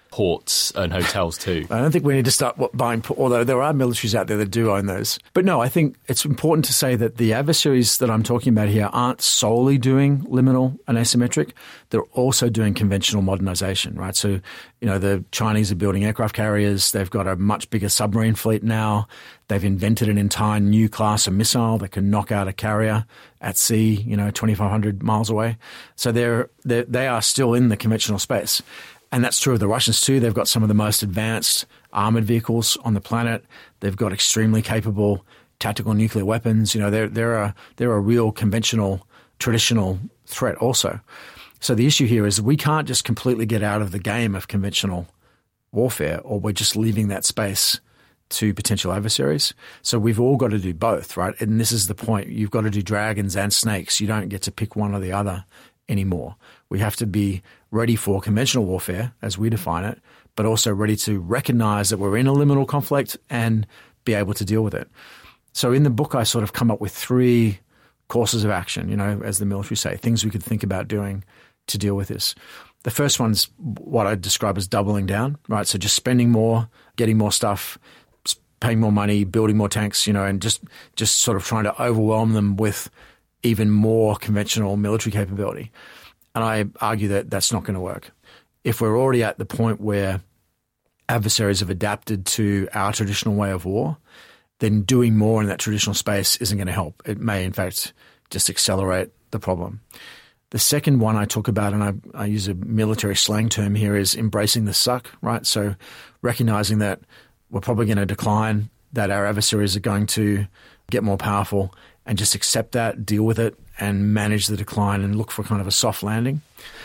ports and hotels too. I don't think we need to start buying, although there are militaries out there that do own those. But no, I think it's important to say that the adversaries that I'm talking about here aren't solely doing liminal and asymmetric. They're also doing conventional modernization, right? So, you know, the Chinese are building aircraft carriers. They've got a much bigger submarine fleet now. They've invented an entire new class of missile that can knock out a carrier at sea, you know, twenty-five hundred miles away. So they're, they're, they are still in the conventional space. And that's true of the Russians too. They've got some of the most advanced armored vehicles on the planet. They've got extremely capable tactical nuclear weapons. You know, they're, they're, a, they're a real conventional, traditional threat also. So the issue here is we can't just completely get out of the game of conventional warfare, or we're just leaving that space to potential adversaries. So we've all got to do both, right? And this is the point. You've got to do dragons and snakes. You don't get to pick one or the other anymore. We have to be ready for conventional warfare, as we define it, but also ready to recognize that we're in a liminal conflict and be able to deal with it. So in the book, I sort of come up with three courses of action, you know, as the military say, things we could think about doing to deal with this. The first one's what I describe as doubling down, right? So just spending more, getting more stuff, paying more money, building more tanks, you know, and just, just sort of trying to overwhelm them with even more conventional military capability. And I argue that that's not going to work. If we're already at the point where adversaries have adapted to our traditional way of war, then doing more in that traditional space isn't going to help. It may, in fact, just accelerate the problem. The second one I talk about, and I, I use a military slang term here, is embracing the suck, right? So recognizing that we're probably going to decline, that our adversaries are going to get more powerful, and just accept that, deal with it, and manage the decline and look for kind of a soft landing.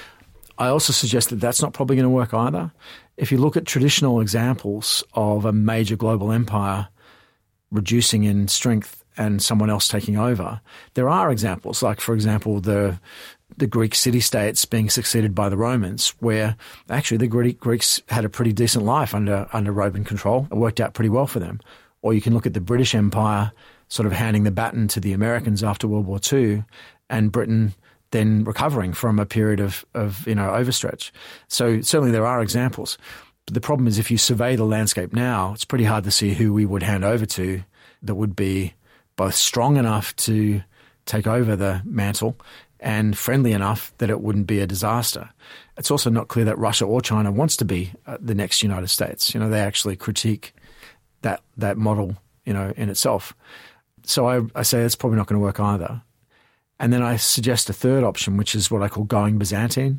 I also suggest that that's not probably going to work either. If you look at traditional examples of a major global empire reducing in strength and someone else taking over, there are examples, like, for example, the the Greek city-states being succeeded by the Romans, where actually the Greek, Greeks had a pretty decent life under, under Roman control. It worked out pretty well for them. Or you can look at the British Empire sort of handing the baton to the Americans after World War Two, and Britain then recovering from a period of, of you know, overstretch. So certainly there are examples. But the problem is if you survey the landscape now, it's pretty hard to see who we would hand over to that would be both strong enough to take over the mantle and friendly enough that it wouldn't be a disaster. It's also not clear that Russia or China wants to be uh, the next United States. You know, they actually critique that that model, you know, in itself. So I, I say it's probably not going to work either. And then I suggest a third option, which is what I call going Byzantine.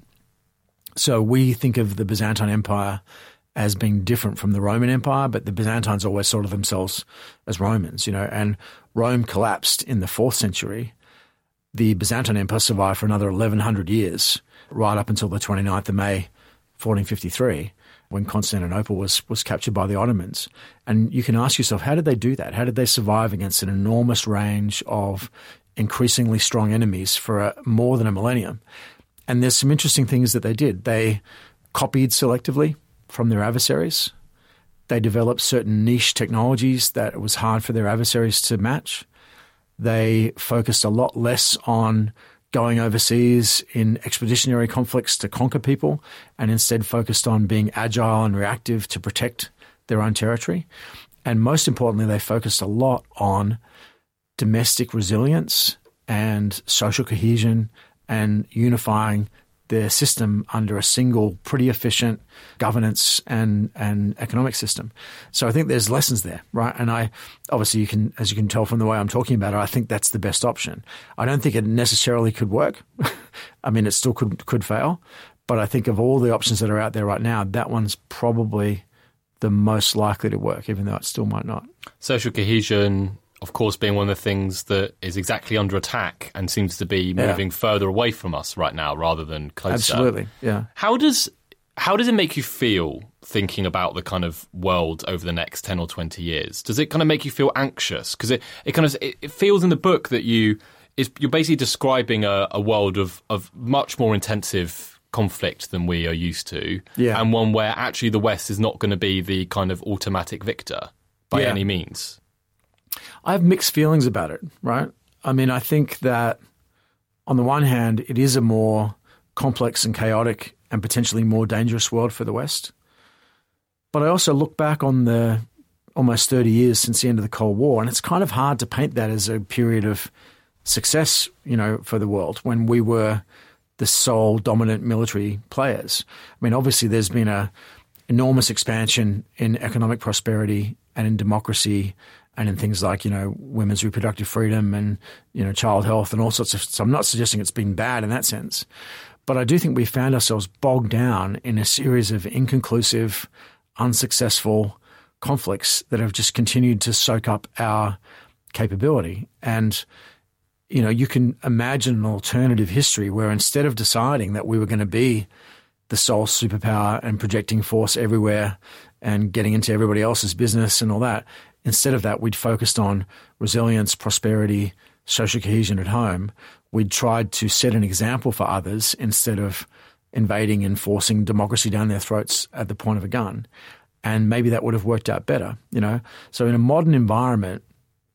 So we think of the Byzantine Empire as being different from the Roman Empire, but the Byzantines always thought of themselves as Romans, you know, and Rome collapsed in the fourth century. The Byzantine Empire survived for another eleven hundred years, right up until the twenty-ninth of May, fourteen fifty-three, when Constantinople was, was captured by the Ottomans. And you can ask yourself, how did they do that? How did they survive against an enormous range of increasingly strong enemies for a, more than a millennium? And there's some interesting things that they did. They copied selectively from their adversaries. They developed certain niche technologies that it was hard for their adversaries to match. They focused a lot less on going overseas in expeditionary conflicts to conquer people, and instead focused on being agile and reactive to protect their own territory. And most importantly, they focused a lot on domestic resilience and social cohesion and unifying their system under a single, pretty efficient governance and, and economic system. So I think there's lessons there, right? And I, obviously you can, as you can tell from the way I'm talking about it, I think that's the best option. I don't think it necessarily could work. I mean, it still could, could fail, but I think of all the options that are out there right now, that one's probably the most likely to work, even though it still might not. Social cohesion, of course, being one of the things that is exactly under attack and seems to be moving yeah. further away from us right now rather than closer. Absolutely, yeah. How does how does it make you feel thinking about the kind of world over the next ten or twenty years? Does it kind of make you feel anxious? Because it, it kind of it, it feels in the book that you is you're basically describing a, a world of, of much more intensive conflict than we are used to, yeah. and one where actually the West is not going to be the kind of automatic victor by yeah. any means. I have mixed feelings about it, right? I mean, I think that on the one hand, it is a more complex and chaotic and potentially more dangerous world for the West. But I also look back on the almost thirty years since the end of the Cold War, and it's kind of hard to paint that as a period of success, you know, for the world when we were the sole dominant military players. I mean, obviously there's been a enormous expansion in economic prosperity and in democracy and in things like, you know, women's reproductive freedom and, you know, child health and all sorts of, so I'm not suggesting it's been bad in that sense. But I do think we found ourselves bogged down in a series of inconclusive, unsuccessful conflicts that have just continued to soak up our capability. And, you know, you can imagine an alternative history where instead of deciding that we were going to be the sole superpower and projecting force everywhere and getting into everybody else's business and all that, instead of that, we'd focused on resilience, prosperity, social cohesion at home. We'd tried to set an example for others instead of invading and forcing democracy down their throats at the point of a gun. And maybe that would have worked out better, you know. So in a modern environment,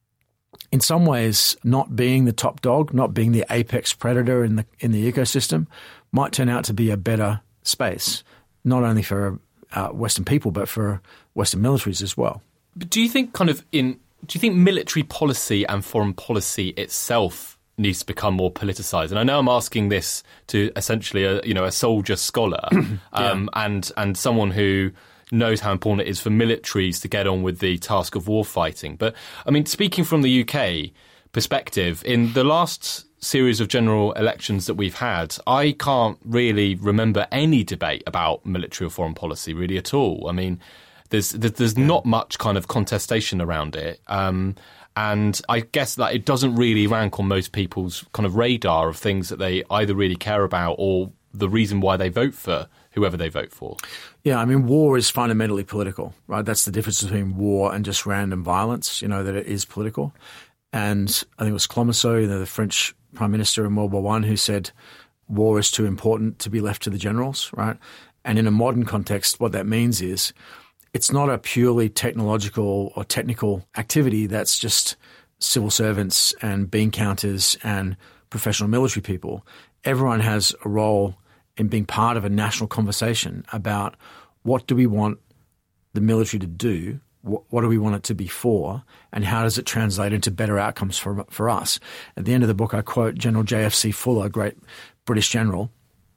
in some ways, not being the top dog, not being the apex predator in the in the ecosystem might turn out to be a better space, not only for uh, Western people, but for Western militaries as well. But do you think kind of in, do you think military policy and foreign policy itself needs to become more politicized? And I know I'm asking this to essentially a, you know, a soldier scholar um, yeah. and, and someone who knows how important it is for militaries to get on with the task of war fighting. But I mean, speaking from the U K perspective, in the last series of general elections that we've had, I can't really remember any debate about military or foreign policy really at all. I mean, there's there's not much kind of contestation around it. Um, and I guess that it doesn't really rank on most people's kind of radar of things that they either really care about or the reason why they vote for whoever they vote for. Yeah, I mean, war is fundamentally political, right? That's the difference between war and just random violence, you know, that it is political. And I think it was Clemenceau, you know, the French Prime Minister in World War One, who said war is too important to be left to the generals, right? And in a modern context, what that means is it's not a purely technological or technical activity that's just civil servants and bean counters and professional military people. Everyone has a role in being part of a national conversation about what do we want the military to do, what, what do we want it to be for, and how does it translate into better outcomes for for us. At the end of the book, I quote General J F C Fuller, great British general,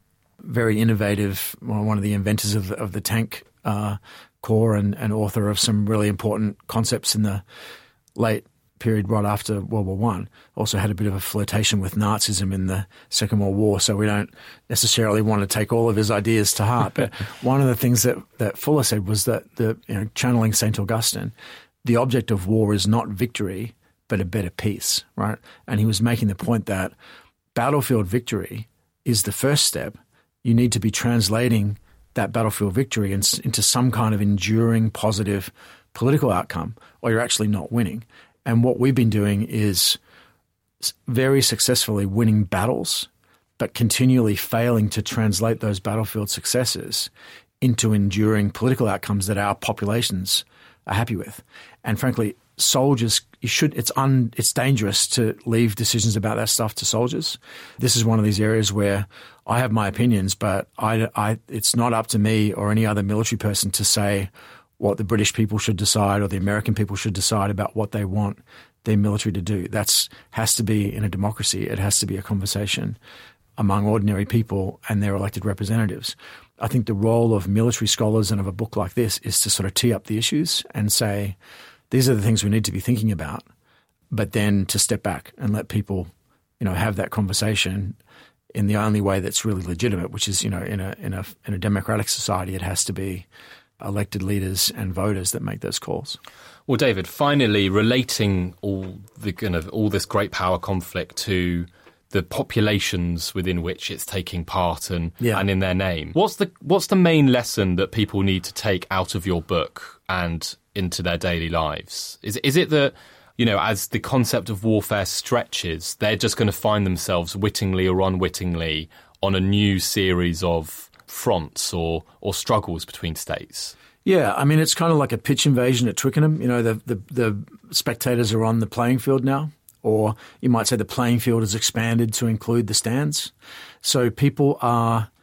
very innovative, one of the inventors of, of the tank uh, corps and, and author of some really important concepts in the late period right after World War One. Also had a bit of a flirtation with Nazism in the Second World War, so we don't necessarily want to take all of his ideas to heart. But one of the things that, that Fuller said was that, the you know, channeling Saint Augustine, the object of war is not victory, but a better peace, right? And he was making the point that battlefield victory is the first step. You need to be translating that battlefield victory in, into some kind of enduring, positive political outcome, or you're actually not winning. And what we've been doing is very successfully winning battles, but continually failing to translate those battlefield successes into enduring political outcomes that our populations are happy with. And frankly, soldiers, you should, it's un, it's dangerous to leave decisions about that stuff to soldiers. This is one of these areas where I have my opinions, but I, I, it's not up to me or any other military person to say what the British people should decide or the American people should decide about what they want their military to do. That's has to be in a democracy. It has to be a conversation among ordinary people and their elected representatives. I think the role of military scholars and of a book like this is to sort of tee up the issues and say, these are the things we need to be thinking about, but then to step back and let people, you know, have that conversation in the only way that's really legitimate, which is, you know, in a in a in a democratic society, it has to be elected leaders and voters that make those calls. Well, David, finally, relating all the kind of all this great power conflict to the populations within which it's taking part and yeah. and in their name, what's the what's the main lesson that people need to take out of your book and into their daily lives? Is is it that, you know, as the concept of warfare stretches, they're just going to find themselves wittingly or unwittingly on a new series of fronts or or struggles between states? Yeah, I mean, it's kind of like a pitch invasion at Twickenham. You know, the, the the spectators are on the playing field now, or you might say the playing field has expanded to include the stands. So people are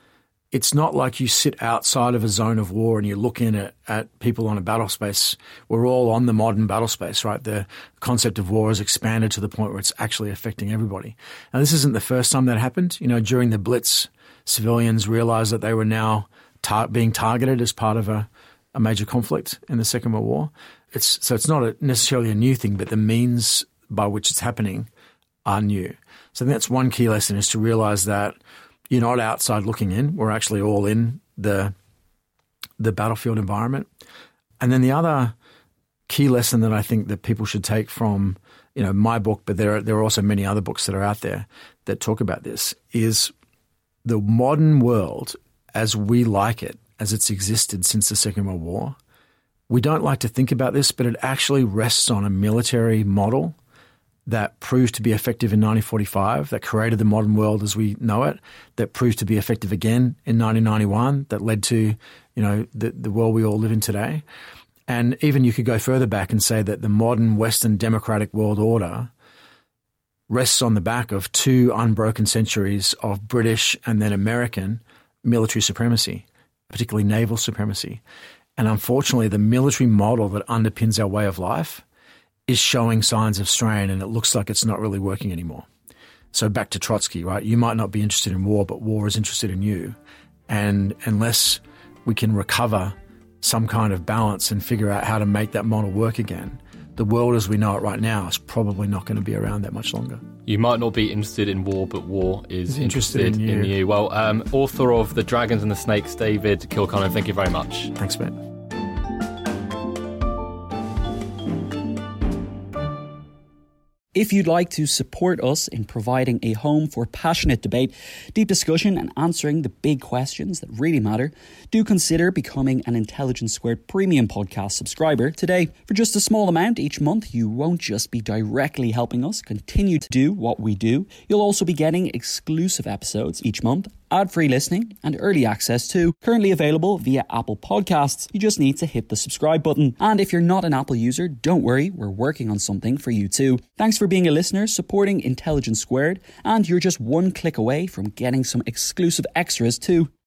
it's not like you sit outside of a zone of war and you look in at, at people on a battle space. We're all on the modern battle space, right? The concept of war has expanded to the point where it's actually affecting everybody. Now, this isn't the first time that happened. You know, during the Blitz, civilians realized that they were now tar- being targeted as part of a, a major conflict in the Second World War. It's, so it's not a, necessarily a new thing, but the means by which it's happening are new. So I think that's one key lesson, is to realize that you're not outside looking in. We're actually all in the the battlefield environment. And then the other key lesson that I think that people should take from, you know, my book, but there are, there are also many other books that are out there that talk about this, is the modern world as we like it, as it's existed since the Second World War. We don't like to think about this, but it actually rests on a military model that proved to be effective in nineteen forty-five, that created the modern world as we know it, that proved to be effective again in nineteen ninety-one, that led to, you know, the, the world we all live in today. And even you could go further back and say that the modern Western democratic world order rests on the back of two unbroken centuries of British and then American military supremacy, particularly naval supremacy. And unfortunately, the military model that underpins our way of life is showing signs of strain, and it looks like it's not really working anymore. So back to Trotsky, right? You might not be interested in war, but war is interested in you. And unless we can recover some kind of balance and figure out how to make that model work again, the world as we know it right now is probably not going to be around that much longer. You might not be interested in war, but war is interested, interested in, you. in you. Well, um, author of The Dragons and the Snakes, David Kilcullen, thank you very much. Thanks, mate. If you'd like to support us in providing a home for passionate debate, deep discussion and answering the big questions that really matter, do consider becoming an Intelligence Squared Premium Podcast subscriber today. For just a small amount each month, you won't just be directly helping us continue to do what we do, you'll also be getting exclusive episodes each month, ad-free listening and early access to, currently available via Apple Podcasts. You just need to hit the subscribe button. And if you're not an Apple user, don't worry, we're working on something for you too. Thanks for being a listener, supporting Intelligence Squared, and you're just one click away from getting some exclusive extras too.